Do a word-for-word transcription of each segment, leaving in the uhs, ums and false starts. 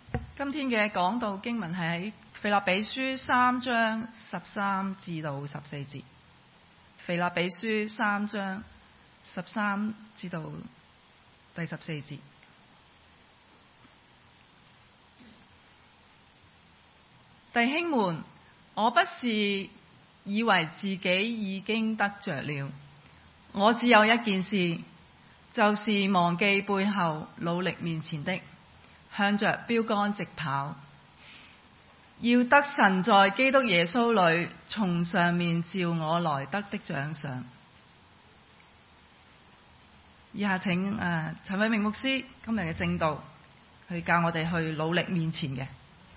今天嘅講道經文係喺腓立比書三章十三至到十四節。腓立比書三章十三至到第十四節。弟兄們，我不是以為自己已經得着了，我只有一件事，就是忘記背後，努力面前的，向着標竿直跑，要得神在基督耶穌裏從上面召我來得的獎賞。以下請誒、呃、陳偉明牧師今日嘅證道去教我哋去努力面前嘅。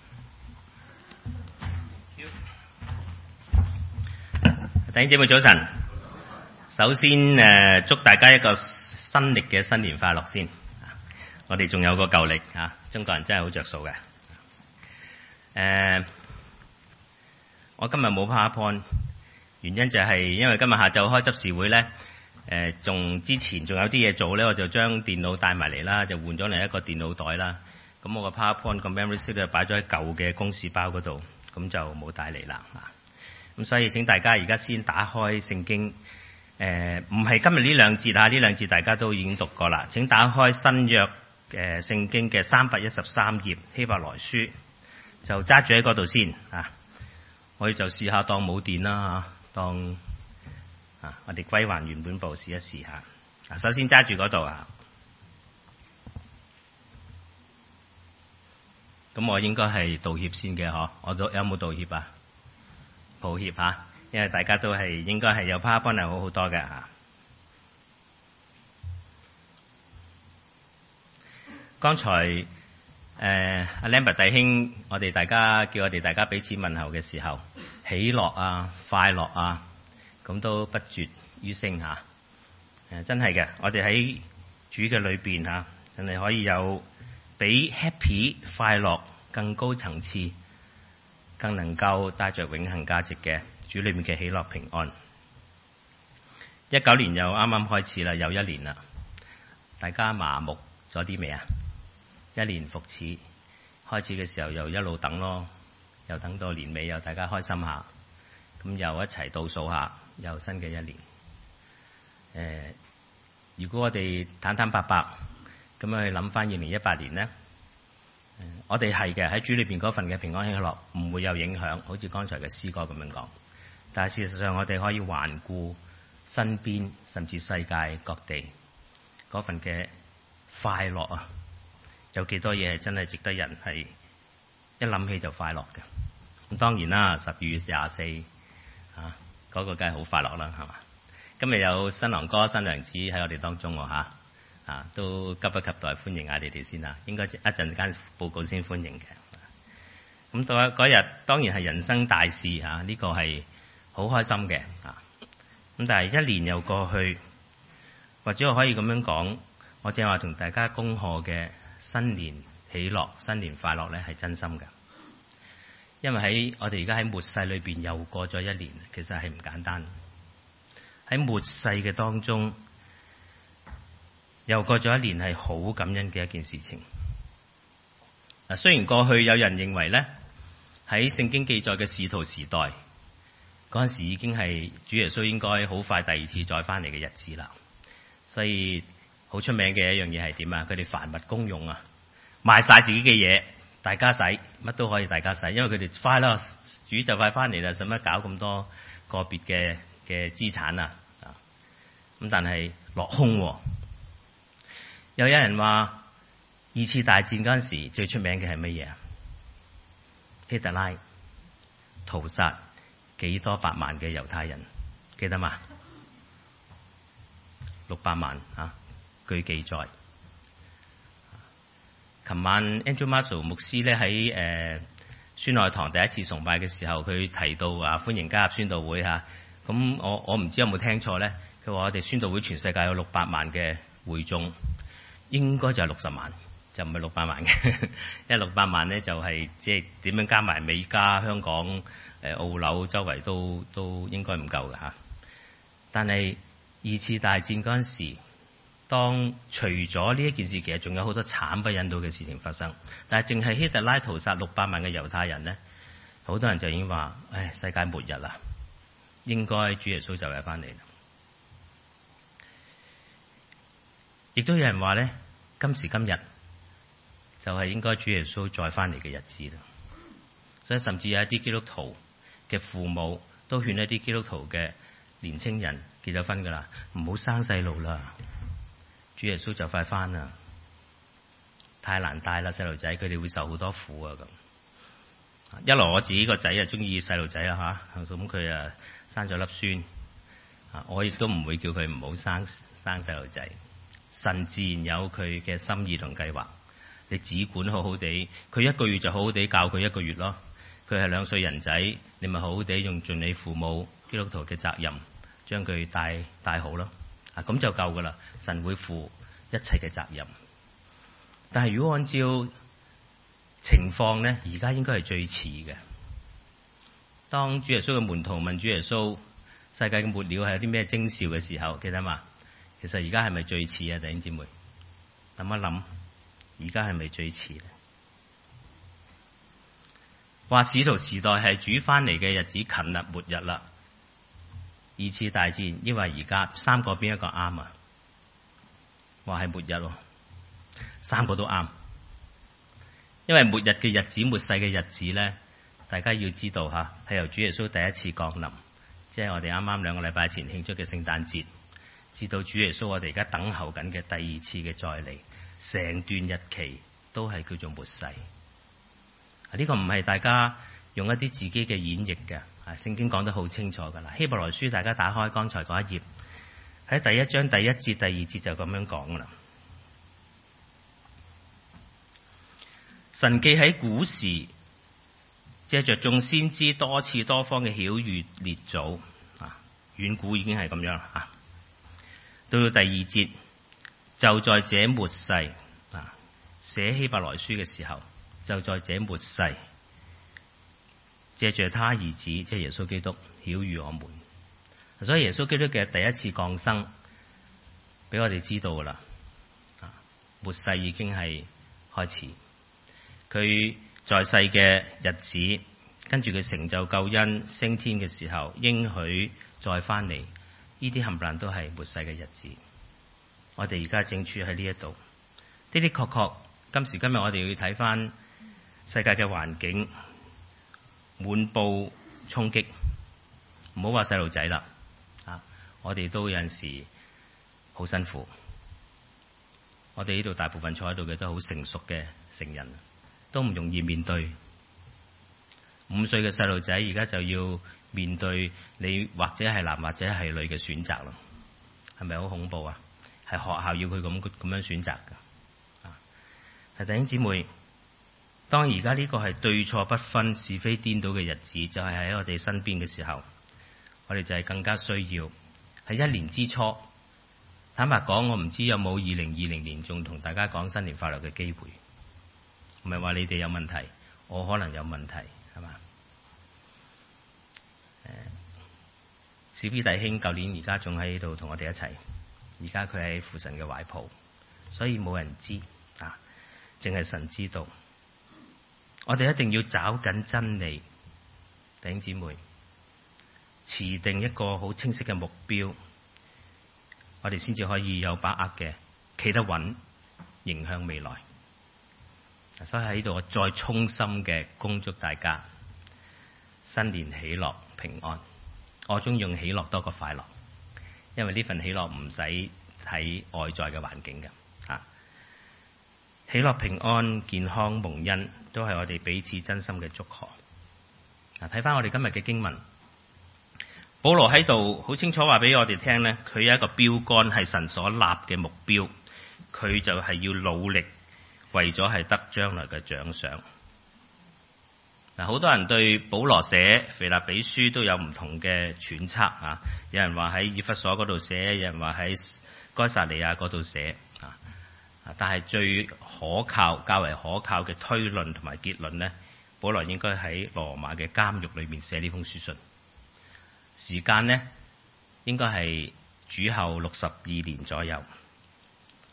弟兄姊妹早晨，首先誒、呃、祝大家一個新曆嘅新年快樂先。我哋仲有個舊曆啊，中國人真係好着數嘅。誒、呃，我今日冇 PowerPoint， 原因就係因為今日下晝開執事會咧，誒、呃，仲之前仲有啲嘢做咧，我就將電腦帶埋嚟啦，就換咗嚟一個電腦袋啦。咁我個 PowerPoint 個 memory stick 就擺咗喺舊嘅公事包嗰度，咁就冇帶嚟啦。咁所以請大家而家先打開聖經，誒唔係今日呢兩節啊，呢兩節大家都已經讀過啦。請打開新約嘅聖經嘅三百一十三頁希伯來書，就揸住喺嗰度先啊。我哋就試下當冇電啦嚇，當啊我哋歸還原本部試一試下。啊，首先揸住嗰度啊，咁我應該係道歉先嘅嗬，我都有冇道歉啊？抱歉嚇，因為大家都係應該係有 PowerPoint 係好好多嘅嚇。剛才誒阿 Lambert 弟兄，我哋大家叫我哋大家彼此問候嘅時候，喜樂啊、快樂啊，咁都不絕於聲嚇。誒真係嘅，我哋喺主嘅裏邊嚇，真係可以有比 happy 快樂更高層次，更能夠帶着永恆價值嘅主裏面嘅喜樂平安。一九年又啱啱開始啦，又一年啦，大家麻木咗啲未啊？一年復始，開始嘅時候又一路等咯，又等到年尾又大家開心下，咁又一齊倒數下，又新嘅一年。誒、呃，如果我哋坦坦白白咁樣去諗翻二零一八年呢？我哋係嘅，喺主裏邊嗰份嘅平安喜樂唔會有影響，好似剛才嘅詩歌咁樣講。但係事實上，我哋可以環顧身邊甚至世界各地嗰份嘅快樂啊，有幾多嘢係真係值得人係一諗起就快樂嘅。咁當然啦，十二月廿四啊，嗰、嗰個梗係好快樂啦，係嘛？今日有新郎哥新娘子喺我哋當中喎嚇。啊，都急不及待歡迎下你哋先啦，應該一陣間報告先歡迎嘅。咁到嗰日當然係人生大事嚇，呢、啊呢個係好開心嘅嚇。咁、啊、但係一年又過去，或者我可以咁樣講，我正話同大家恭賀嘅新年喜樂、新年快樂咧係真心嘅，因為喺我哋而家喺末世裏邊又過咗一年，其實係唔簡單。喺末世嘅當中，又過咗一年係好感恩嘅一件事情。嗱，雖然過去有人認為咧，喺聖經記載嘅使徒時代嗰陣時已經係主耶穌應該好快第二次再翻嚟嘅日子啦，所以好出名嘅一樣嘢係點啊？佢哋凡物公用啊，賣晒自己嘅嘢，大家使乜都可以大家使，因為佢哋快啦，主就快翻嚟啦，使乜搞咁多個別嘅嘅資產啊？啊，咁但係落空喎。又有人話二次大戰嗰陣時最出名嘅係乜嘢啊？希特拉屠殺幾多百萬嘅猶太人，記得嘛？六百萬啊，據記載。琴晚 Andrew Marshall 牧師咧喺誒宣愛堂第一次崇拜嘅時候，佢提到啊歡迎加入宣道會嚇。咁我我唔知有冇聽錯咧？佢話我哋宣道會全世界有六百萬嘅會眾。應該就係六十萬，就唔係六百萬嘅，因為六百萬咧就係即係點樣加埋美加、香港、誒澳紐周圍都都應該唔夠嘅嚇。但係二次大戰嗰陣時， 當除咗呢一件事，其實仲有好多慘不忍睹嘅事情發生。但係淨係希特拉屠殺六百萬嘅猶太人呢，好多人就已經話：唉，世界末日啦，應該主耶穌就嚟翻嚟啦。亦都有人話呢，今時今日就係應該主耶穌再翻嚟嘅日子啦。所以甚至有一啲基督徒嘅父母都勸一啲基督徒嘅年青人結咗婚噶啦，唔好生細路啦。主耶穌就快翻啦，太難帶啦細路仔，佢哋會受好多苦啊咁。一來我自己個仔啊中意細路仔啦吓，咁佢啊生咗粒孫，啊我亦都唔會叫佢唔好生生細路仔。神自然有佢嘅心意同計劃，你只管好好地，佢一個月就好好地教佢一個月咯。佢係兩歲人仔，你咪好好地用盡你父母基督徒嘅責任，將佢帶帶好咯。啊，咁就夠噶啦。神會負一切嘅責任。但係如果按照情況呢，而家應該係最遲嘅。當主耶穌嘅門徒問主耶穌世界嘅末了係有啲咩徵兆嘅時候，記得嘛？其實而家係咪最遲啊？弟兄姊妹諗一諗，而家係咪最遲咧？話使徒時代係主翻嚟嘅日子近啦，末日啦。二次大戰，因為而家三個邊一個啱啊？話係末日喎，三個都啱。因為末日嘅日子、末世嘅日子咧，大家要知道吓，係由主耶穌第一次降臨，即係我哋啱啱兩個禮拜前慶祝嘅聖誕節，至到主耶穌我哋而家等候緊嘅第二次嘅再嚟，成段日期都係叫做末世。呢個唔係大家用一啲自己嘅演繹嘅，啊，聖經講得好清楚噶啦。希伯來書大家打開剛才嗰一頁，喺第一章第一節、第二節就咁樣講噶啦。神既喺古時借着眾先知多次多方嘅曉諭列祖，啊，遠古已經係咁樣啦。啊，到到第二節就在這末世，啊，寫希伯來書嘅時候。就在這末世，借着他兒子即係耶穌基督曉諭我們。所以耶穌基督嘅第一次降生，俾我哋知道噶啦。末世已經係開始，佢在世嘅日子，跟住佢成就救恩升天嘅時候，應許再翻嚟，呢啲冚唪唥都係末世嘅日子。我哋而家正處喺呢一度，的的確確，今時今日我哋要睇翻。世界嘅環境滿布衝擊，唔好話細路仔啦，啊！我哋都有陣時好辛苦。我哋呢度大部分坐喺度嘅都好成熟嘅成人，都唔容易面對。五歲嘅細路仔而家就要面對你或者係男或者係女嘅選擇咯，係咪好恐怖啊？係學校要佢咁咁樣選擇噶。啊，係弟兄姊妹。當而家呢個係對錯不分、是非顛倒嘅日子，就係喺我哋身邊嘅時候，我哋就係更加需要喺一年之初。坦白講，我唔知有冇二零二零年仲同大家講新年快樂嘅機會。唔係話你哋有問題，我可能有問題，係嘛？誒，小 B 弟兄舊年而家仲喺度同我哋一齊，而家佢喺父神嘅懷抱，所以冇人知啊，淨係神知道。我哋一定要找緊真理，弟兄姊妹，持定一個好清晰嘅目標，我哋先至可以有把握嘅企得穩，迎向未來。所以喺度我再衷心嘅恭祝大家新年喜樂平安。我中意用喜樂多過快樂，因為呢份喜樂唔使睇外在嘅環境嘅。喜樂平安健康蒙恩都係我哋彼此真心嘅祝賀。嗱，睇翻我哋今日嘅經文，保羅喺度好清楚話俾我哋聽呢，佢有一個標杆係神所立嘅目標，佢就係要努力為咗係得將來嘅獎賞。嗱，好多人對保羅寫腓立比書都有唔同嘅揣測啊，有人話喺以弗所嗰度寫，有人話喺該撒利亞嗰度寫啊。但係最可靠、較為可靠嘅推論同埋結論呢，保羅應該喺羅馬嘅監獄裏面寫呢封書信。時間呢應該係主後六十二年左右。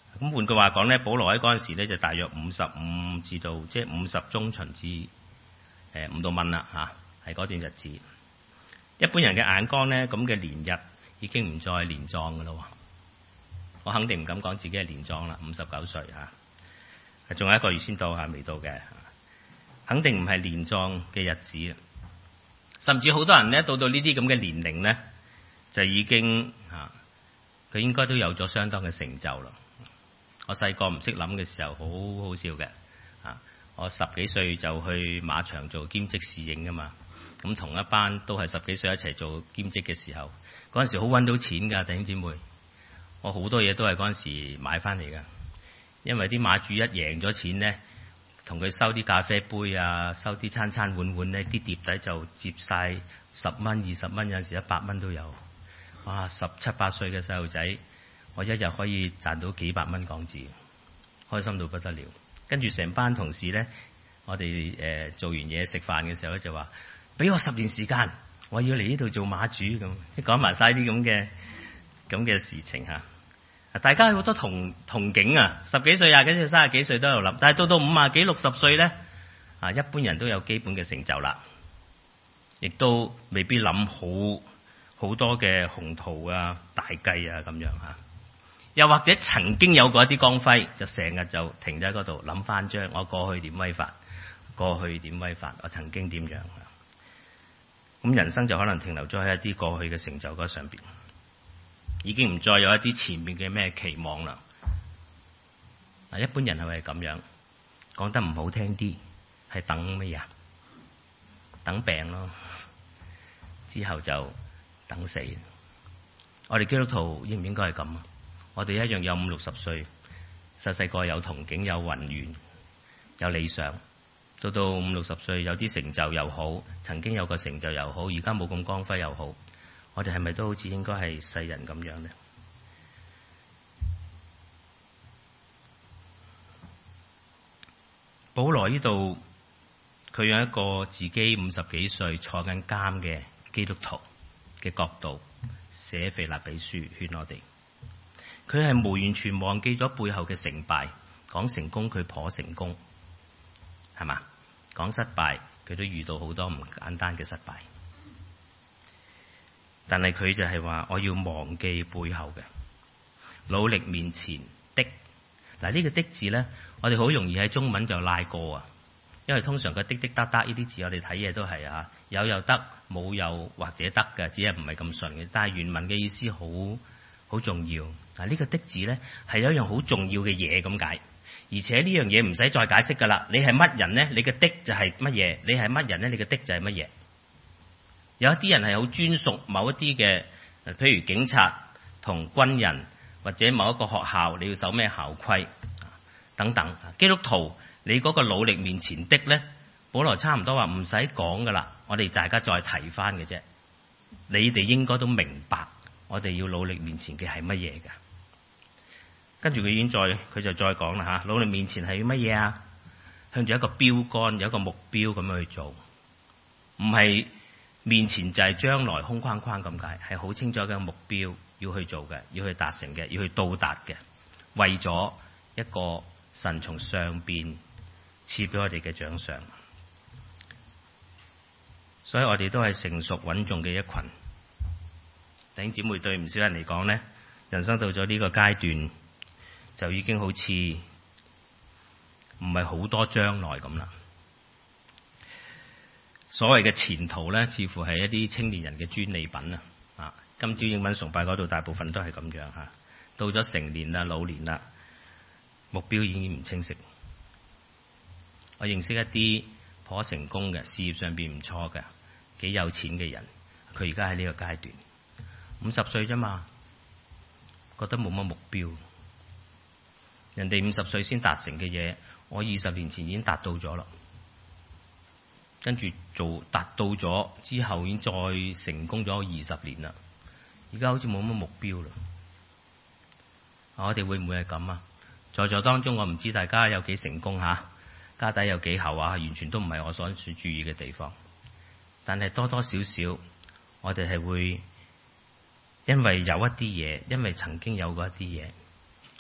咁換句話講咧，保羅喺嗰陣時咧就大約五十五至到即係五十中旬至誒五到蚊啦嚇，係嗰段日子。一般人嘅眼光咧，咁嘅年日已經唔再年壯噶咯。我肯定唔敢講自己係年壯啦，五十九歲嚇，仲有一個月先到嚇，未到嘅，肯定唔係年壯嘅日子。甚至好多人咧到到呢啲咁嘅年齡咧，就已經嚇佢應該都有咗相當嘅成就啦。我細個唔識諗嘅時候，好好笑嘅嚇。我十幾歲就去馬場做兼職侍應噶嘛，咁同一班都係十幾歲一齊做兼職嘅時候，嗰陣時好揾到錢㗎，弟兄姊妹。我好多嘢都係嗰陣時買翻嚟㗎，因為啲馬主一贏咗錢咧，同佢收啲咖啡杯啊，收啲餐餐碗碗咧，啲碟底就接晒十蚊、二十蚊，有陣時一百蚊都有。哇！十七八歲嘅細路仔，我一日可以賺到幾百蚊港紙，開心到不得了。跟住成班同事咧，我哋誒、呃、做完嘢食飯嘅時候咧，就話俾我十年時間，我要嚟呢度做馬主咁，即講埋晒啲咁嘅咁嘅事情嚇。大家好多同同境啊，十幾歲、廿幾歲、三十幾歲都喺度諗，但係到到五廿幾、六十歲咧，啊一般人都有基本嘅成就啦，亦都未必諗好好多嘅宏圖啊、大計啊咁樣嚇。又或者曾經有過一啲光輝，就成日就停咗喺嗰度諗翻張我過去點威法，過去點威法，我曾經點樣。咁人生就可能停留咗喺一啲過去嘅成就嗰上邊。已經唔再有一啲前面嘅咩期望啦。嗱，一般人係咪咁樣？講得唔好聽啲，係等乜嘢？等病咯，之後就等死。我哋基督徒應唔應該係咁啊？我哋一樣有五六十歲，細細個有憧憬、有宏願、有理想，到到五六十歲有啲成就又好，曾經有個成就又好，而家冇咁光輝又好。我哋係咪都好似應該係世人咁樣呢？保羅呢度佢用一個自己五十幾歲坐緊監嘅基督徒嘅角度寫腓立比書，勸我哋。佢係無完全忘記咗背後嘅成敗，講成功佢頗成功，係嘛？講失敗佢都遇到好多唔簡單嘅失敗。但係佢就係話我要忘記背後嘅，努力面前的。嗱，呢個的字咧，我哋好容易喺中文就拉過啊，因為通常個的的得得呢啲字我哋睇嘢都係啊，有又得，冇又或者得嘅，只係唔係咁順嘅。但係原文嘅意思好好重要。嗱，呢個的字咧係有一樣好重要嘅嘢咁解，而且呢樣嘢唔使再解釋噶啦。你係乜人咧？你嘅的就係乜嘢？你係乜人咧？你嘅的就係乜嘢？有一啲人係好專屬某一啲嘅，譬如警察同軍人，或者某一個學校你要守咩校規等等。基督徒你嗰個努力面前的咧，保羅差唔多話唔使講噶啦，我哋大家再提翻嘅啫。你哋應該都明白，我哋要努力面前嘅係乜嘢㗎？跟住佢已經再佢就再講啦嚇，努力面前係乜嘢啊？向住一個標杆，有一個目標咁樣去做，唔係。面前就係將來空框框咁解，係好清楚嘅目標要去做嘅，要去達成嘅，要去到達嘅，為咗一個神從上邊賜俾我哋嘅獎賞。所以我哋都係成熟穩重嘅一群弟兄姊妹。對唔少人嚟講呢，人生到咗呢個階段，就已經好似唔係好多將來咁啦。所謂嘅前途咧，似乎係一啲青年人嘅專利品啊！啊，今朝英文崇拜嗰度大部分都係咁樣嚇。到咗成年啦、老年啦，目標已經唔清晰。我認識一啲頗成功嘅事業上邊唔錯嘅、幾有錢嘅人，佢而家喺呢個階段，五十歲啫嘛，覺得冇乜目標。人哋五十歲先達成嘅嘢，我二十年前已經達到咗啦。跟住做達到咗之後，已經再成功咗二十年啦。而家好似冇乜目標啦。我哋會唔會係咁啊？在座當中，我唔知大家有幾成功嚇，家底有幾厚啊，完全都唔係我所注意嘅地方。但係多多少少，我哋係會因為有一啲嘢，因為曾經有過一啲嘢，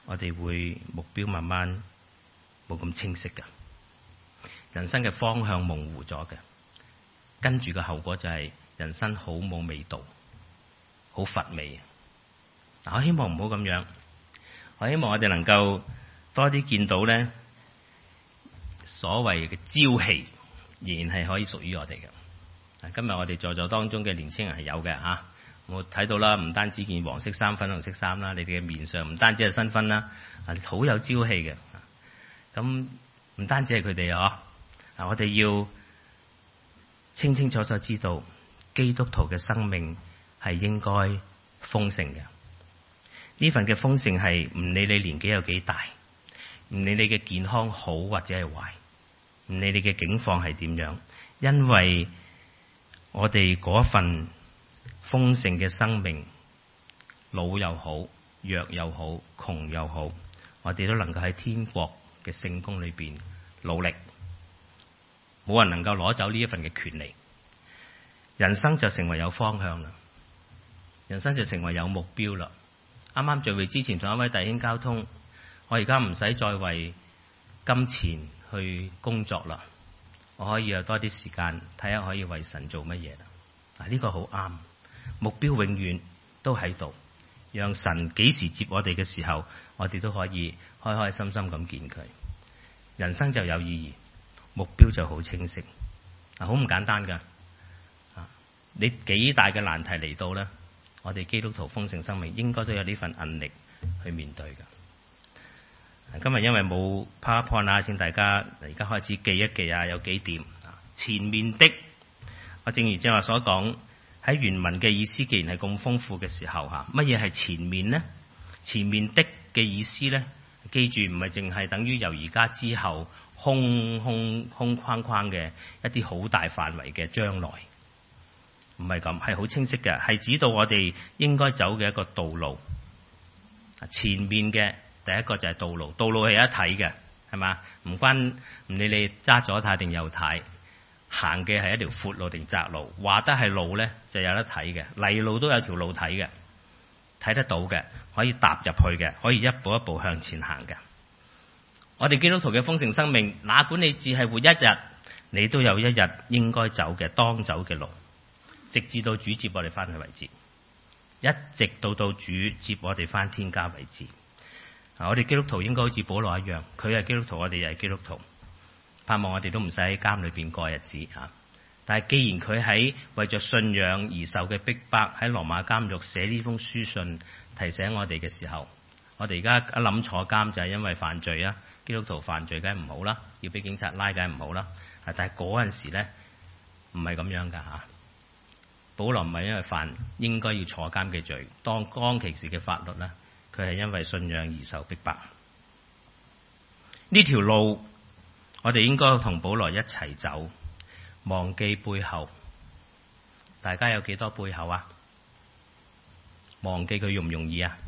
我哋會目標慢慢冇咁清晰嘅，人生嘅方向模糊咗嘅，跟住嘅後果就係人生好冇味道，好乏味。嗱，我希望唔好咁樣，我希望我哋能夠多啲見到咧所謂嘅朝氣，仍然係可以屬於我哋嘅。今日我哋在座當中嘅年青人係有嘅嚇，我睇到啦，唔單止件黃色衫、粉紅色衫啦，你哋嘅面上唔單止係新婚啦，啊好有朝氣嘅。咁唔單止係佢哋啊，啊我哋要清清楚楚知道，基督徒嘅生命係應該豐盛嘅。呢份嘅豐盛係唔理你年紀有幾大，唔理你嘅健康好或者係壞，唔理你嘅境況係點樣，因為我哋嗰份豐盛嘅生命，老又好，弱又好，窮又好，我哋都能夠喺天國嘅聖工裏邊努力，冇人能夠攞走呢一份嘅權利，人生就成為有方向啦，人生就成為有目標啦。啱啱聚會之前同一位弟兄交通，我而家唔使再為金錢去工作啦，我可以有多啲時間睇下可以為神做乜嘢啦。嗱，呢個好啱，目標永遠都喺度，讓神幾時接我哋嘅時候，我哋都可以開開心心咁見佢。人生就有意義，目標就好清晰。嗱，好唔簡單噶。啊，你幾大嘅難題嚟到呢？我哋基督徒豐盛生命應該都有呢份韌力去面對噶。今日因為冇 PowerPoint 啦，請大家而家開始記一記啊，有幾點啊？前面的，我正如正話所講，喺原文嘅意思既然係咁豐富嘅時候嚇，乜嘢係前面呢？前面的嘅意思呢？記住唔係淨係等於由而家之後空空空框框嘅一啲好大範圍嘅將來，唔係咁，係好清晰嘅，係指到我哋應該走嘅一個道路。前面嘅第一個就係道路，道路係一體嘅，係嘛？唔關唔理你揸左軚定右軚，行嘅係一條闊路定窄路，話得係路呢，就有得睇嘅，泥路都有條路睇嘅，睇得到嘅，可以踏入去嘅，可以一步一步向前行嘅。我哋基督徒嘅豐盛生命，哪管你只係活一日，你都有一日應該走嘅當走嘅路，直至到主接我哋翻去為止，一直到到主接我哋翻天家為止。我哋基督徒應該好似保羅一樣，佢係基督徒，我哋又係基督徒，盼望我哋都唔使喺監裏邊過日子嚇。但係既然佢喺為着信仰而受嘅逼迫，喺羅馬監獄寫呢封書信提醒我哋嘅時候，我哋而家一諗坐監就係因為犯罪啊！基督徒犯罪梗係唔好啦，要俾警察拉梗係唔好啦。但係嗰陣時咧唔係咁樣㗎嚇。保羅唔係因為犯應該要坐監嘅罪，當當其時嘅法律咧，佢係因為信仰而受逼迫。呢條路我哋應該同保羅一齊走，忘記背後。大家有幾多背後啊？忘記佢容唔容易啊？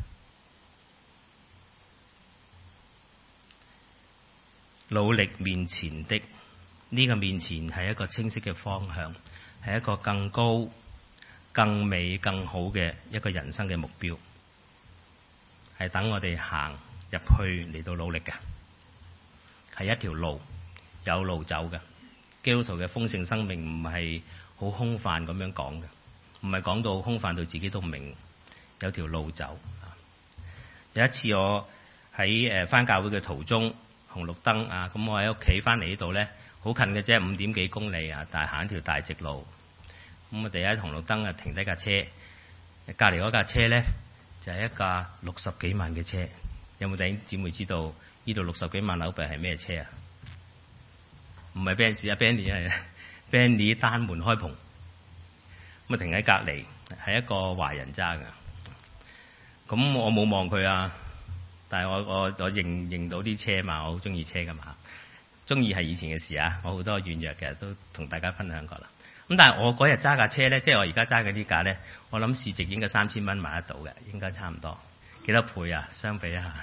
努力面前的，呢個面前係一個清晰嘅方向，係一個更高、更美、更好嘅一個人生嘅目標，係等我哋行入去嚟到努力嘅，係一條路，有路走嘅。基督徒嘅豐盛生命唔係好空泛咁樣講嘅，唔係講到空泛到自己都唔明，有條路走。有一次我喺誒返教會嘅途中，紅綠燈啊，咁我喺屋企翻嚟呢度咧，好近嘅啫，五點幾公里啊，但係行一條大直路。咁我哋喺紅綠燈啊停低架車，隔離嗰架車咧就係一架六十幾萬嘅車。有冇弟兄姊妹知道呢度六十幾萬紐幣係咩車啊？唔係 Benz 啊 Bentley 係 Bentley 單門開篷。咁啊停喺隔離，係一個華人揸㗎。咁我冇望佢啊。但係我我我認認到啲車嘛，我好中意車噶嘛，中意係以前嘅事啊，我好多軟弱嘅都同大家分享過啦。咁但係我嗰日揸架車咧，即係我而家揸緊呢架咧，我諗市值應該三千蚊買得到嘅，應該差唔多。幾多倍啊？相比一下，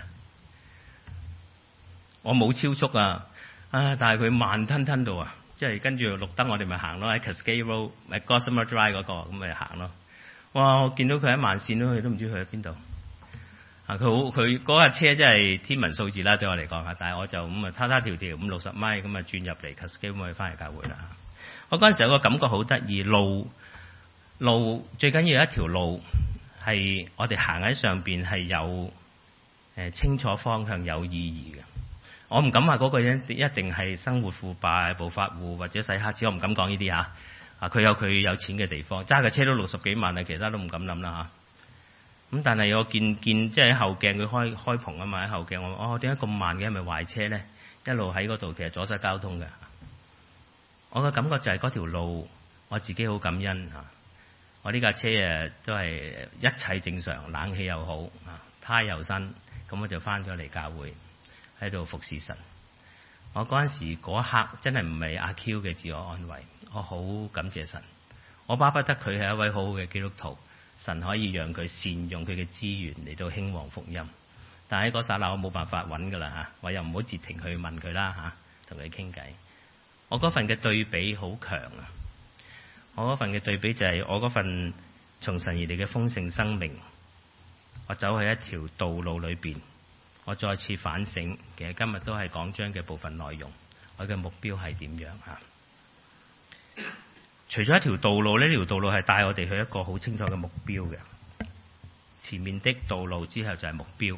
我冇超速啊，啊！但係佢慢吞吞到啊，即係跟住綠燈我哋咪行咯，喺 Cascade Road 咪 Gossamer Drive 嗰個咁咪行咯。哇！我見到佢喺慢線都去都唔知去咗邊度。 啊，佢好佢嗰架車真係天文數字啦，對我嚟講嚇。但係我就咁啊，他他條條五六十米咁啊轉入嚟 Cascade 咁去翻嚟教會啦。我嗰陣時有個感覺好得意，路路最緊要有一條路係我哋行喺上邊係有誒清楚方向有意義嘅。我唔敢話嗰個人一定係生活腐敗、暴發戶或者洗黑錢，我唔敢講呢啲嚇。啊，佢有佢有錢嘅地方，揸嘅車都六十幾萬啊，其他都唔敢諗啦嚇。咁但係我見見即係喺後鏡佢開開篷啊嘛，喺後鏡我哦點解咁慢嘅？係咪壞車咧？一路喺嗰度其實阻塞交通嘅。我嘅感覺就係嗰條路，我自己好感恩嚇。我呢架車誒都係一切正常，冷氣又好啊，胎又新，咁我就翻咗嚟教會喺度服侍神。我嗰陣時嗰一刻真係唔係阿 Q 嘅自我安慰，我好感謝神。我巴不得佢係一位好好嘅基督徒，神可以讓佢善用佢嘅資源嚟到興旺福音。但係喺嗰剎那我冇辦法揾㗎啦嚇，我又唔好截停去問佢啦嚇，同佢傾偈。我嗰份嘅對比好強啊！我嗰份嘅對比就係我嗰份從神而嚟嘅豐盛生命。我走喺一條道路裏邊，我再次反省。其實今日都係講章嘅部分內容，我嘅目標係點樣嚇？除咗一條道路，呢條道路係帶我哋去一個好清楚嘅目標嘅。前面的道路之後就係目標。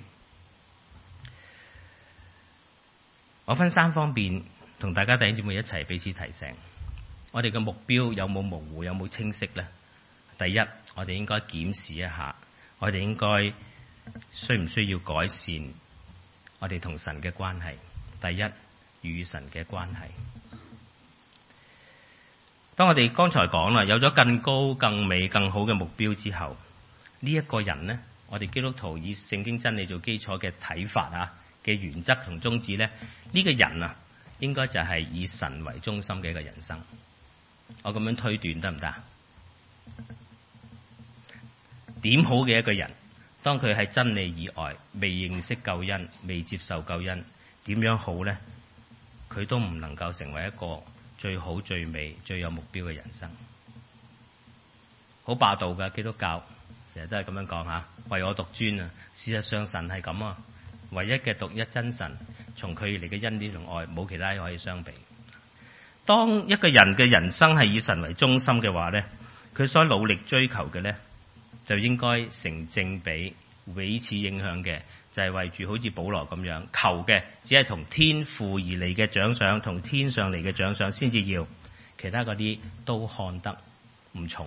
我分三方面同大家弟兄姊妹一齊彼此提醒，我哋嘅目標有冇模糊，有冇清晰呢？第一，我哋應該檢視一下，我哋應該需唔需要改善我哋同神嘅關係。第一，與神嘅關係。當我哋剛才講啦，有咗更高、更美、更好嘅目標之後，呢、這、一個人呢，我哋基督徒以聖經真理做基礎嘅睇法啊嘅原則同宗旨呢，呢、這個人啊，應該就係以神為中心嘅一個人生。我咁樣推斷得唔得？點好嘅一個人，當佢喺真理以外，未認識救恩，未接受救恩，點樣好呢？佢都唔能夠成為一個最好、最美、最有目標嘅人生。好霸道㗎，基督教成日都係咁樣講吓，為我獨尊啊！事實上神係咁啊，唯一嘅獨一真神，從佢而嚟嘅恩典同愛，冇其他可以相比。當一個人嘅人生係以神為中心嘅話呢，佢所努力追求嘅呢，就應該成正比，彼此影響嘅，就係、是、為住好似保羅咁樣求嘅，只係同天父而嚟嘅獎賞，同天上嚟嘅獎賞先至要，其他嗰啲都看得唔重。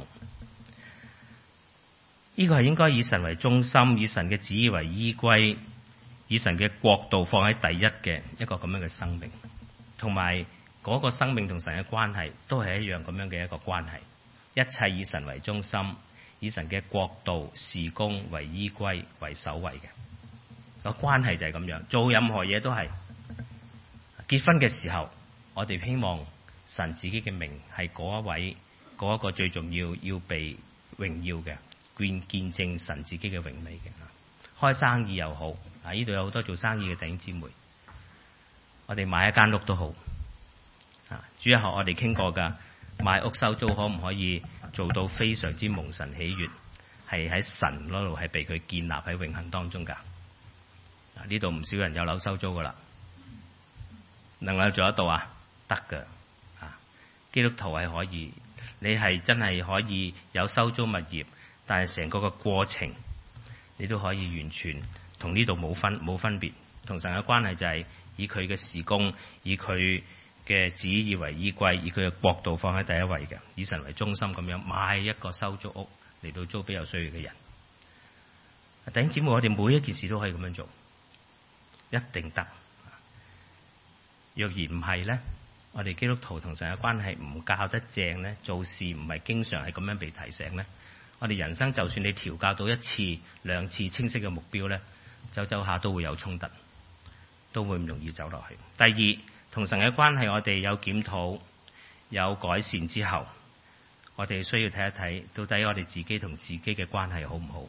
呢、這個係應該以神為中心，以神嘅旨意為依歸，以神嘅國度放喺第一嘅一個咁樣嘅生命，同埋嗰個生命同神嘅關係都係一樣咁樣嘅一個關係。一切以神為中心，以神嘅國度事工為依歸為首位嘅個關係就係咁樣。做任何嘢都係結婚嘅時候，我哋希望神自己嘅名係嗰一位嗰一、嗰個最重要要被榮耀嘅，見見證神自己嘅榮美嘅。開生意又好，啊呢度有好多做生意嘅弟兄姊妹，我哋買一間屋都好。啊，主日學我哋傾過噶，買屋收租可唔可以做到非常之蒙神喜悅，係喺神嗰度係被佢建立喺永恆當中噶。啊，呢度唔少人有樓收租噶啦，能夠做得到啊？得噶，啊，基督徒係可以，你係真係可以有收租物業，但係成個個過程，你都可以完全同呢度冇分冇分別，同神嘅關係就係以佢嘅事工，以佢嘅旨意為依歸，以佢嘅國度放喺第一位嘅，以神為中心咁樣買一個收租屋嚟到租俾有需要嘅人。弟兄姊妹，我哋每一件事都可以咁樣做，一定得。若然唔係呢，我哋基督徒同神嘅關係唔教得正呢，做事唔係經常係咁樣被提醒呢，我哋人生就算你調教到一次兩次清晰嘅目標呢，走走下都會有衝突，都會唔容易走落去。第二，同神嘅關係，我哋有檢討、有改善之後，我哋需要睇一睇，到底我哋自己同自己嘅關係好唔好？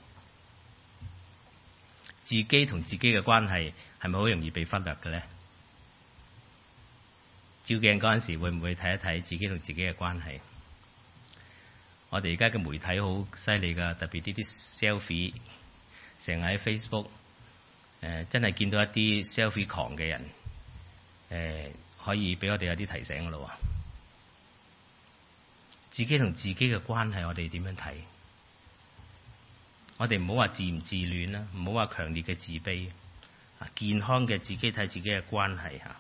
自己同自己嘅關係係咪好容易被忽略嘅呢？照鏡嗰陣時，會唔會睇一睇自己同自己嘅關係？我哋而家嘅媒體好犀利㗎，特別呢啲 selfie，成日喺 Facebook 呃、真係見到一啲 selfie 狂嘅人，誒、呃、可以俾我哋有啲提醒㗎咯。自己同自己嘅關係，我哋點樣睇？我哋唔好話自唔自戀啦，唔好話強烈嘅自卑，健康嘅自己睇自己嘅關係嚇。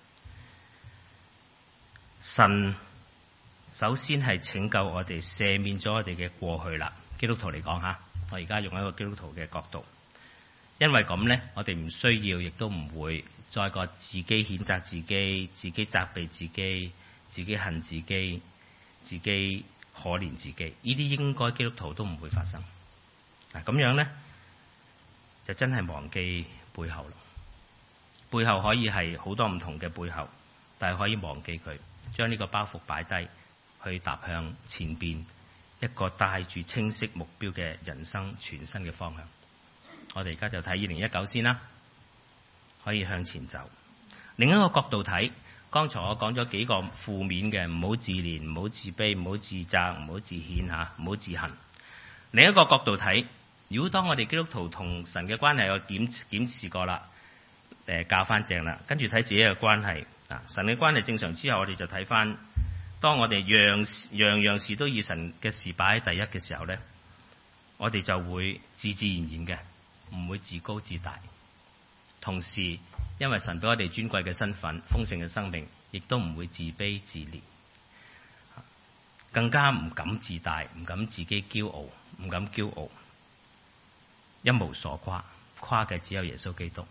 神首先係拯救我哋，赦免咗我哋嘅過去啦。基督徒嚟講嚇，我而家用一個基督徒嘅角度，因為咁呢，我哋唔需要，亦都唔會再個自己譴責自己，自己責備自己，自己恨自己，自己可憐自己。呢啲應該基督徒都唔會發生。嗱，咁樣呢，就真係忘記背後咯。背後可以係好多唔同嘅背後，但係可以忘記佢，將呢個包袱擺低，去踏向前邊一個帶住清晰目標嘅人生全新嘅方向。我哋而家就睇二零一九先啦，可以向前走。另一個角度睇，剛才我講咗幾個負面嘅，唔好自憐，唔好自卑，唔好自責，唔好自譴嚇，唔好自恨。另一個角度睇，如果當我哋基督徒同神嘅關係有檢檢視過啦，誒教翻正啦，跟住睇自己嘅關係啊，神嘅關係正常之後，我哋就睇翻，當我哋樣樣樣事都以神嘅事擺喺第一嘅時候呢，我哋就會自自然然嘅，唔會自高自大。同時，因為神俾我哋尊貴嘅身份、豐盛嘅生命，亦都唔會自卑自憐，更加唔敢自大，唔敢自己驕傲，唔敢驕傲，一無所誇，誇嘅只有耶穌基督。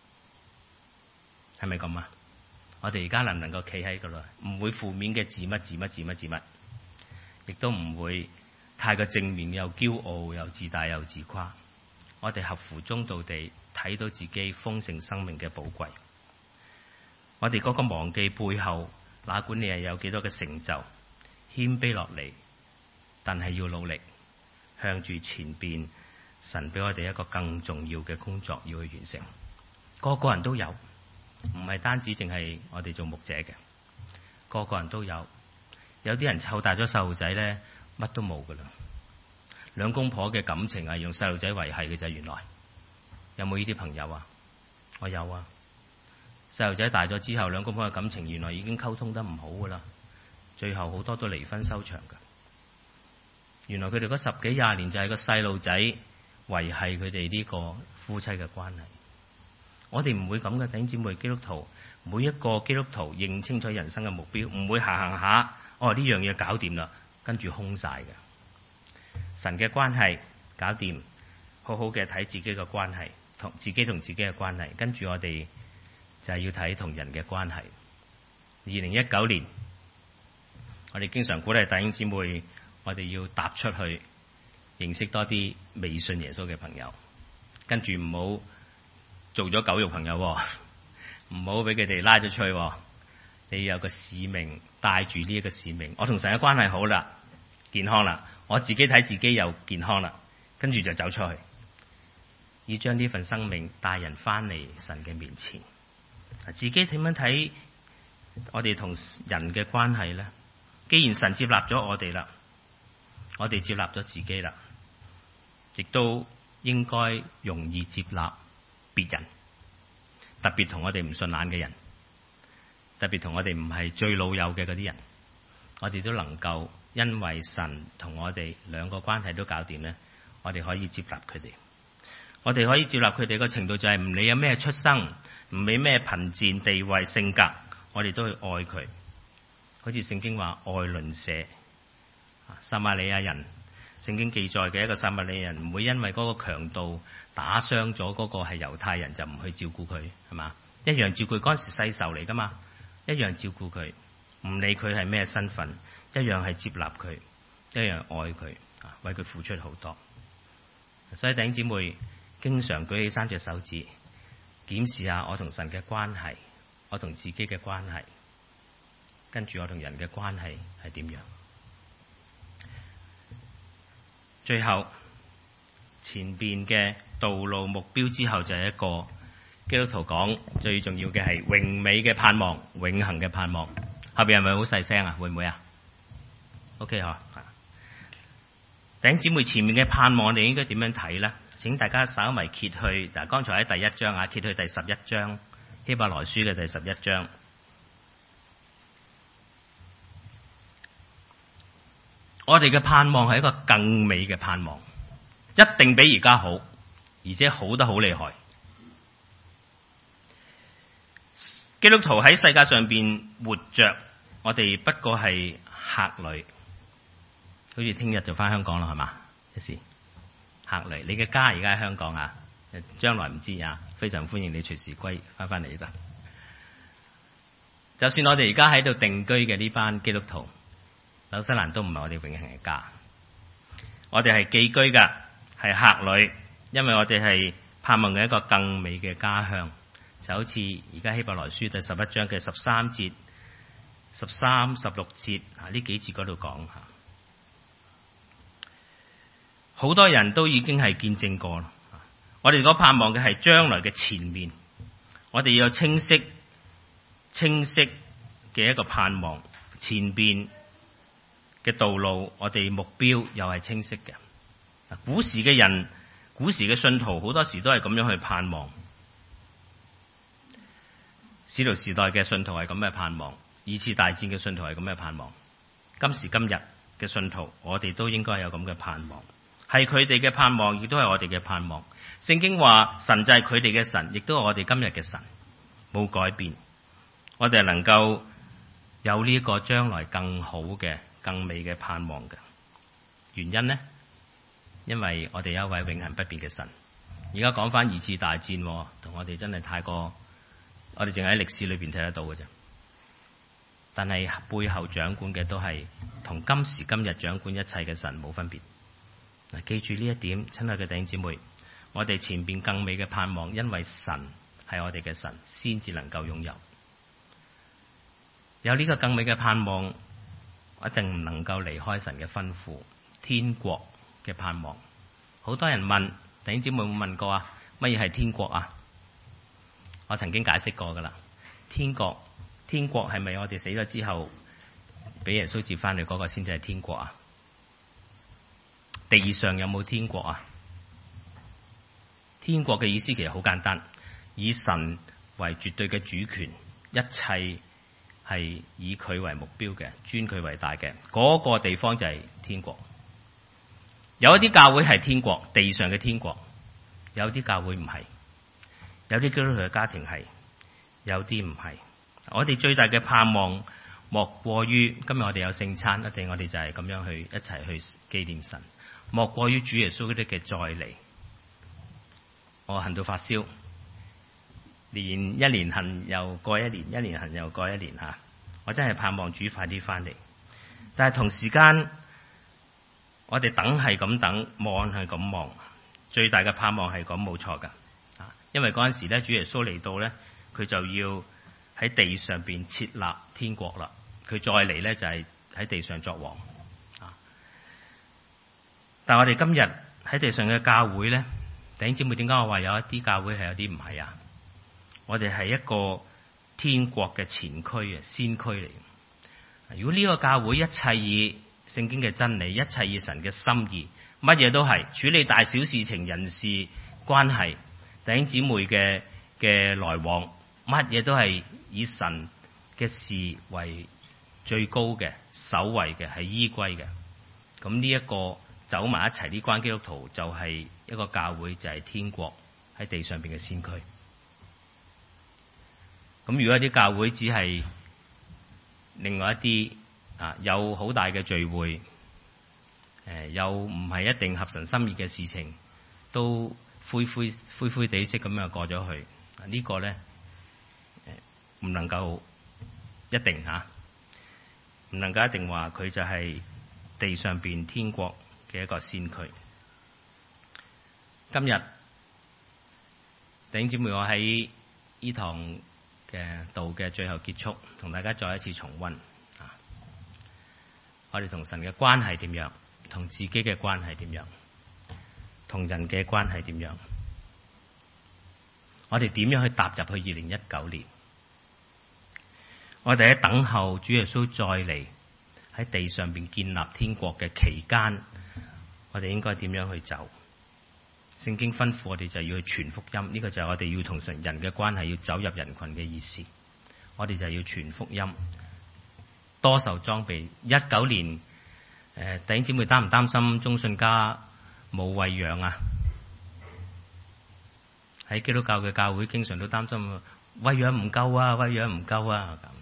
係咪咁啊？我哋而家能唔能夠企喺度啦？唔會負面嘅自乜自乜自乜自乜，亦都唔會太過正面，又驕傲又自大又自誇。我哋合乎中道地睇到自己豐盛生命嘅寶貴。我哋嗰個忘記背後，哪管你係有幾多嘅成就，謙卑落嚟，但係要努力向住前邊，神俾我哋一個更重要嘅工作要去完成。個個人都有。唔係單止淨係我哋做牧者嘅，個個人都有。有啲人湊大咗細路仔呢，乜都冇噶啦。兩公婆嘅感情係用細路仔維繫嘅啫。原來有冇呢啲朋友啊？我有啊。細路仔大咗之後，兩公婆嘅感情原來已經溝通得唔好噶啦，最後好多都離婚收場噶。原來佢哋嗰十幾廿年就係個細路仔維繫佢哋呢個夫妻嘅關係。我哋唔會咁嘅，弟兄姊妹，基督徒每一個基督徒認清楚人生嘅目標，唔會行行下，哦呢樣嘢搞掂啦，跟住空晒嘅。神嘅關係搞掂，好好嘅睇自己嘅關係，同自己同自己嘅關係，跟住我哋就係要睇同人嘅關係。二零一九年，我哋經常鼓勵弟兄姊妹，我哋要踏出去認識多啲未信耶穌嘅朋友，跟住唔好做咗狗肉朋友，唔好俾佢哋拉咗出去。你有個使命，帶住呢一個使命。我同神嘅關係好啦，健康啦，我自己睇自己又健康啦，跟住就走出去，要將呢份生命帶人翻嚟神嘅面前。自己點樣睇我哋同人嘅關係呢？既然神接納咗我哋啦，我哋接納咗自己啦，亦都應該容易接納別人，特別同我哋唔順眼嘅人，特別同我哋唔係最老友嘅嗰啲人，我哋都能夠因為神同我哋兩個關係都搞掂呢，我哋可以接納佢哋。我哋可以接納佢哋個程度就係唔理有咩出生，唔理咩貧賤地位性格，我哋都去愛佢。好似聖經話愛鄰舍，撒瑪利亞人，聖經記載嘅一個撒瑪利亞人唔會因為嗰個強盜打傷咗嗰個係猶太人就唔去照顧佢，係嘛？一樣照顧，嗰陣時世仇嚟噶嘛，一樣照顧佢，唔理佢係咩身份，一樣係接納佢，一樣愛佢，為佢付出好多。所以弟兄姊妹經常舉起三隻手指，檢視下我同神嘅關係，我同自己嘅關係，跟住我同人嘅關係係點樣。最後前邊嘅道路目標之後就係一個基督徒講最重要嘅係榮美嘅盼望，永恆嘅盼望。後邊係咪好細聲啊？會唔會啊 ？OK 嗬。弟兄姊妹，前面嘅盼望你應該點樣睇呢？ 請大家稍微揭去，嗱，剛才喺第一章啊，揭去第十一章，希伯來書嘅第十一章。我哋嘅盼望係一個更美嘅盼望，一定比而家好，而且好得好厲害。基督徒喺世界上邊活着，我哋不過係客旅，好似聽日就翻香港啦，係嘛？一時客旅，你嘅家而家喺香港啊，將來唔知啊，非常歡迎你隨時歸翻翻嚟呢度。就算我哋而家喺度定居嘅呢班基督徒，紐西蘭都唔係我哋永恆嘅家，我哋係寄居噶，係客旅，因為我哋係盼望嘅一個更美嘅家鄉。就好似而家希伯來書第十一章嘅十三節、十三、十六節啊，呢幾節嗰度講下，好多人都已經係見證過啦。我哋所盼望嘅係將來嘅前面，我哋要有清晰、清晰嘅一個盼望，前邊嘅道路，我哋目標又係清晰嘅。古時嘅人、古時嘅信徒好多時都係咁樣去盼望。使徒時代嘅信徒係咁嘅盼望，二次大戰嘅信徒係咁嘅盼望，今時今日嘅信徒，我哋都應該有咁嘅盼望，係佢哋嘅盼望，亦都係我哋嘅盼望。聖經話神就係佢哋嘅神，亦都係我哋今日嘅神，冇改變。我哋係能夠有呢個將來更好嘅、更美嘅盼望嘅原因呢？因為我哋有一位永恆不變嘅神。而家講翻二次大戰，同我哋真係太過。我哋淨係喺歷史裏邊睇得到嘅啫，但係背後掌管嘅都係同今時今日掌管一切嘅神冇分別。嗱，記住呢一點，親愛嘅弟兄姊妹，我哋前邊更美嘅盼望，因為神係我哋嘅神，先至能夠擁有。有呢個更美嘅盼望，一定唔能夠離開神嘅吩咐，天國嘅盼望。好多人問，弟兄姊妹有冇問過啊？乜嘢係天國啊？我曾經解釋過噶啦，天國天國係咪我哋死咗之後俾耶穌接翻嚟嗰個先至係天國啊？地上有冇天國啊？天國嘅意思其實好簡單，以神為絕對嘅主權，一切係以佢為目標嘅，尊佢為大嘅，嗰個地方就係天國。有一啲教會係天國，地上嘅天國，有啲教會唔係。有啲基督徒嘅家庭係，有啲唔係。我哋最大嘅盼望莫過於今日我哋有聖餐，一定我哋就係咁樣去一齊去紀念神。莫過於主耶穌基督嘅再嚟。我恨到發燒，連一年恨又過一年，一年恨又過一年吓。我真係盼望主快啲翻嚟，但係同時間我哋等係咁等，望係咁望，最大嘅盼望係咁冇錯噶。因為嗰陣時咧，主耶穌嚟到咧，佢就要喺地上邊設立天國啦。佢再嚟咧就係喺地上作王。啊！但係我哋今日喺地上嘅教會咧，弟兄姊妹，點解我話有一啲教會係有啲唔係啊？我哋係一個天國嘅前驅啊，先驅嚟。如果呢個教會一切以聖經嘅真理，一切以神嘅心意，乜嘢都係處理大小事情、人事關係。弟兄姊妹嘅嘅來往，乜嘢都係以神嘅事為最高嘅、首位嘅、係依歸嘅。咁呢一個走埋一齊呢關基督徒，就係一個教會，就係天國喺地上邊嘅先驅。咁如果一啲教會只係另外一啲啊，有好大嘅聚會，誒又唔係一定合神心意嘅事情，都灰灰灰灰地色咁樣過咗去，這個、呢個咧唔能夠一定吓，唔能夠一定話佢就係地上邊天國嘅一個先驅。今日弟兄姊妹，我喺呢堂嘅道嘅最後結束，同大家再一次重溫啊，我哋同神嘅關係點樣，同自己嘅關係點樣，同人嘅關係點樣？我哋點樣去踏入去二零一九年？我哋喺等候主耶穌再嚟喺地上邊建立天國嘅期間，我哋應該點樣去走？ 聖經吩咐我哋就要去傳福音，呢、這個就係我哋要同神人嘅關係，要走入人群嘅意思。我哋就要傳福音，多受裝備。一九年，誒、呃、弟兄姊妹擔唔擔心中信家冇餵養啊？喺基督教嘅教會經常都擔心餵養唔夠啊，餵養唔夠啊咁。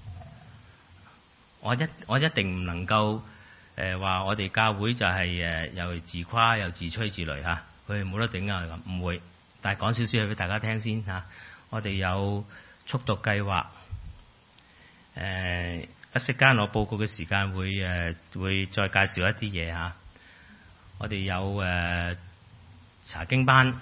我一我一定唔能夠誒話我哋教會就係、是、誒、呃、又自誇又自吹自擂嚇，佢哋冇得頂啊咁，唔會。但係講少少嘢俾大家聽先嚇、啊，我哋有速讀計劃，誒、呃、一息間我報告嘅時間會誒、呃、會再介紹一啲嘢嚇。我哋有誒、呃、查經班，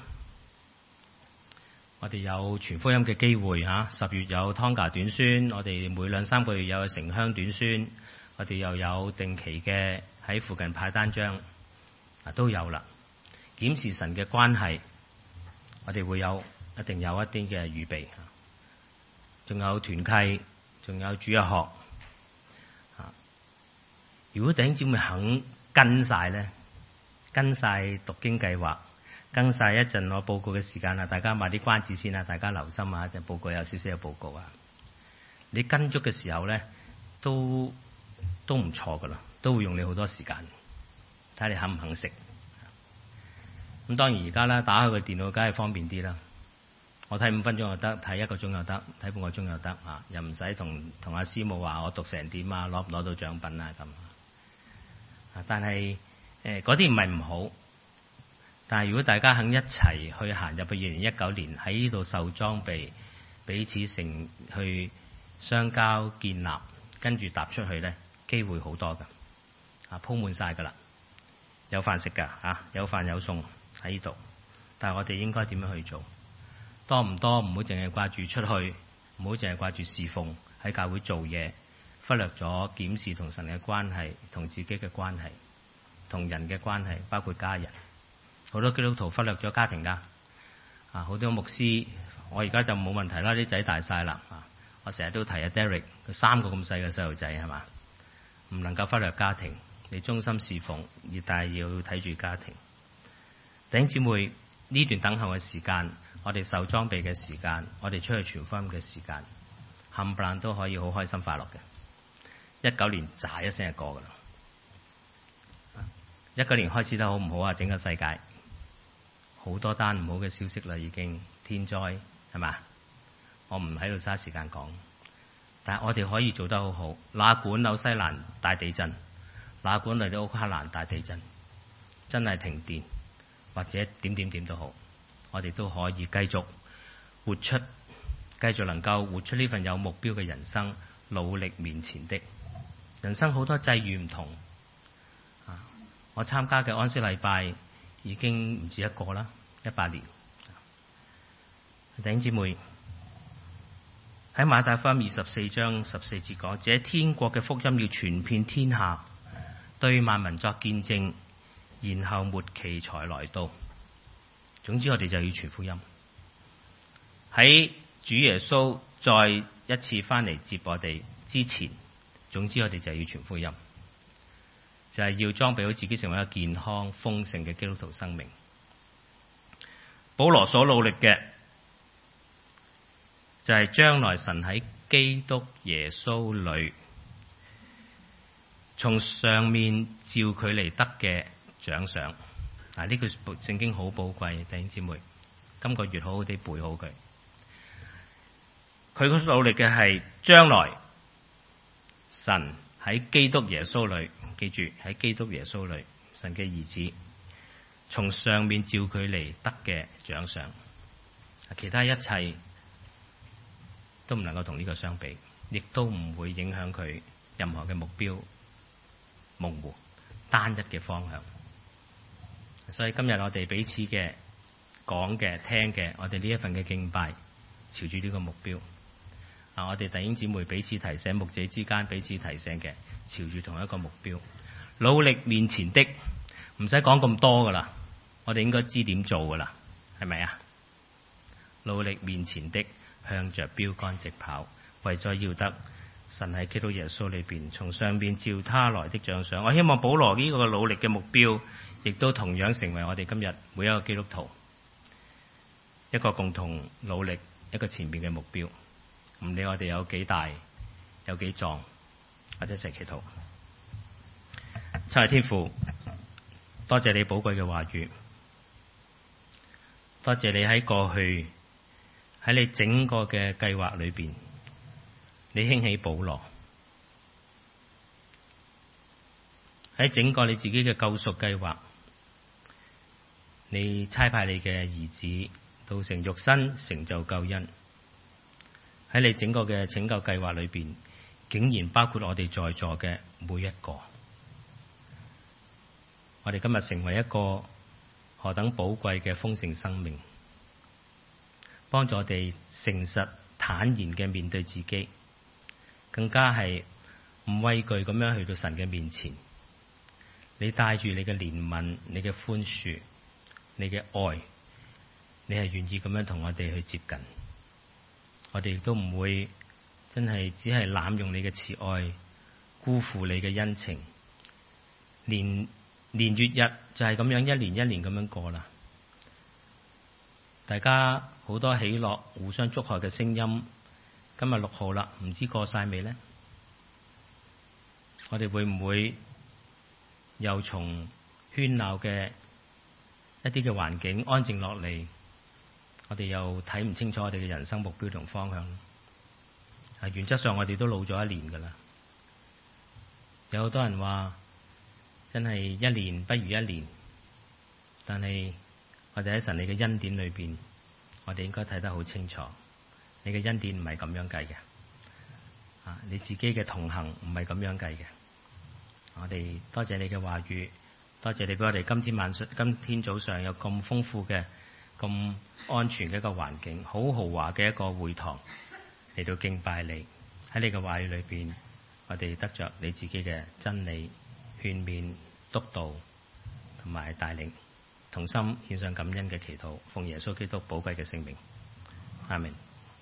我哋有傳福音嘅機會嚇。十、啊、月有湯加短宣，我哋每兩三個月有城鄉短宣，我哋又有定期嘅喺附近派單張，啊都有啦。檢視神嘅關係，我哋會有一定有一啲嘅預備，仲有團契，仲有主日學。啊，如果弟兄姊妹肯跟晒咧，跟晒讀經計劃。跟晒一陣我報告嘅時間啦，大家買啲關子先啦，大家留心啊！一陣報告有少少嘅報告啊。你跟足嘅時候咧，都都唔錯噶啦，都會用你好多時間，睇你肯唔肯食。咁當然而家咧，打開個電腦梗係方便啲啦。我睇五分鐘又得，睇一個鐘又得，睇半個鐘又得啊！又唔使同同阿師母話我讀成點啊，攞唔攞到獎品啊咁。啊，但係誒嗰啲唔係唔好。但係如果大家肯一齊去行入去二零一九年喺呢度受裝備，彼此成去相交建立，跟住踏出去咧，機會好多噶，啊鋪滿晒噶啦，有飯食噶嚇，有飯有餸喺呢度。但係我哋應該點樣去做？多唔多？唔好淨係掛住出去，唔好淨係掛住侍奉喺教會做嘢，忽略咗檢視同神嘅關係、同自己嘅關係、同人嘅關係，包括家人。好多基督徒忽略咗家庭㗎，啊！好多牧師，我而家就冇問題啦，啲仔大晒啦，啊！我成日都提阿 Derek，佢三個咁細嘅細路仔係嘛，唔能夠忽略家庭，你忠心侍奉，而但係要睇住家庭。弟兄姊妹，呢段等候嘅時間，我哋受裝備嘅時間，我哋出去傳福音嘅時間，冚唪唥都可以好開心快樂嘅。一九年喳一聲就過㗎啦，一九年開始得好唔好啊？整個世界。好多單唔好嘅消息啦，已經天災係嘛？我唔喺度嘥時間講，但係我哋可以做得好好。哪管紐西蘭大地震，哪管嚟到烏克蘭大地震，真係停電或者點點點都好，我哋都可以繼續活出，繼續能夠活出呢份有目標嘅人生，努力面前的人生好多際遇唔同。啊，我參加嘅安息禮拜。已經唔止一個啦，一百年。弟兄姊妹喺馬太福音二十四章十四節講：這天國嘅福音要傳遍天下，對萬民作見證，然後末期才來到。總之我哋就要傳福音。喺主耶穌再一次翻嚟接我哋之前，總之我哋就要傳福音。就係要裝備好自己，成為一個健康豐盛嘅基督徒生命。保羅所努力嘅就係將來神喺基督耶穌裏從上面召佢嚟得嘅獎賞。嗱，呢句聖經好寶貴，弟兄姊妹，今個月好好地背好佢。佢嘅努力嘅係將來神喺基督耶穌裏。記住喺基督耶穌裏，神嘅兒子從上面召佢嚟得嘅獎賞，其他一切都唔能夠同呢個相比，亦都唔會影響佢任何嘅目標模糊單一嘅方向。所以今日我哋彼此嘅講嘅聽嘅，我哋呢一份嘅敬拜，朝住呢個目標。啊！我哋弟兄姊妹彼此提醒，牧者之間彼此提醒嘅，朝住同一個目標，努力面前的，唔使講咁多噶啦，我哋應該知點做噶啦，係咪啊？努力面前的，向着標杆直跑，為咗要得神喺基督耶穌裏邊從上邊召他來的獎賞。我希望保羅呢個努力嘅目標， 亦都同樣成為我哋今日每一個基督徒一個共同努力一個前面嘅目標。唔理我哋有幾大有幾壯，或者一齊祈禱。親愛天父，多謝你寶貴嘅話語，多謝你喺過去喺你整個嘅計劃裏邊，你興起保羅，喺整個你自己嘅救贖計劃，你差派你嘅兒子道成肉身，成就救恩。喺你整個嘅拯救計劃裏邊，竟然包括我哋在座嘅每一個。我哋今日成為一個何等寶貴嘅豐盛生命，幫助我哋誠實坦然嘅面對自己，更加係唔畏懼咁樣去到神嘅面前。你帶住你嘅憐憫、你嘅寬恕、你嘅愛，你係願意咁樣同我哋去接近。我哋亦都唔會真係只係濫用你嘅慈愛，辜負你嘅恩情。年年月日就係咁樣一年一年咁樣過啦。大家好多喜樂、互相祝賀嘅聲音。今日六號啦，唔知過晒未呢？我哋會唔會又從喧鬧嘅一啲嘅環境安靜落嚟？我哋又睇唔清楚我哋嘅人生目標同方向。啊，原則上我哋都老咗一年噶啦。有好多人話真係一年不如一年，但係我哋喺神你嘅恩典裏邊，我哋應該睇得好清楚。你嘅恩典唔係咁樣計嘅，啊，你自己嘅同行唔係咁樣計嘅。我哋多謝你嘅話語，多謝你俾我哋今天晚上、今天早上有咁豐富嘅、咁安全嘅一個環境，好豪華嘅一個會堂嚟到敬拜你。喺你嘅話語裏邊，我哋得着你自己嘅真理、勸勉、督導同埋帶領，同心獻上感恩嘅祈禱，奉耶穌基督寶貴嘅聖名，阿們。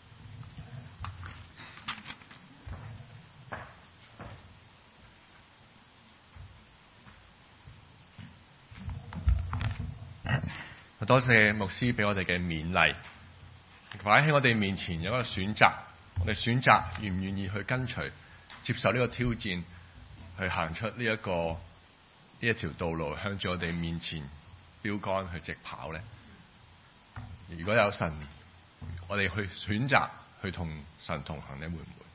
多謝牧師俾我哋嘅勉勵，擺喺我哋面前有一個選擇，我哋選擇願唔願意去跟隨，接受呢個挑戰，去行出呢、這、一個呢一條道路，向住我哋面前標杆去直跑呢？如果有神，我哋去選擇去同神同行，你會唔會？